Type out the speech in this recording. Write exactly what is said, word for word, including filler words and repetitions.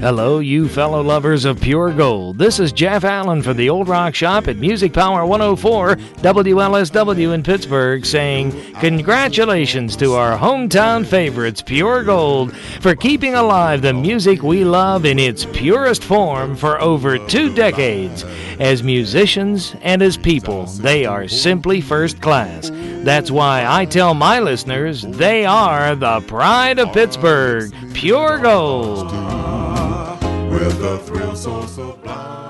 Hello, you fellow lovers of pure gold. This is Jeff Allen from the Old Rock Shop at Music Power one oh four W L S W in Pittsburgh, saying congratulations to our hometown favorites, Pure Gold, for keeping alive the music we love in its purest form for over two decades. As musicians and as people, they are simply first class. That's why I tell my listeners they are the pride of Pittsburgh, Pure Gold. With a thrill so sublime.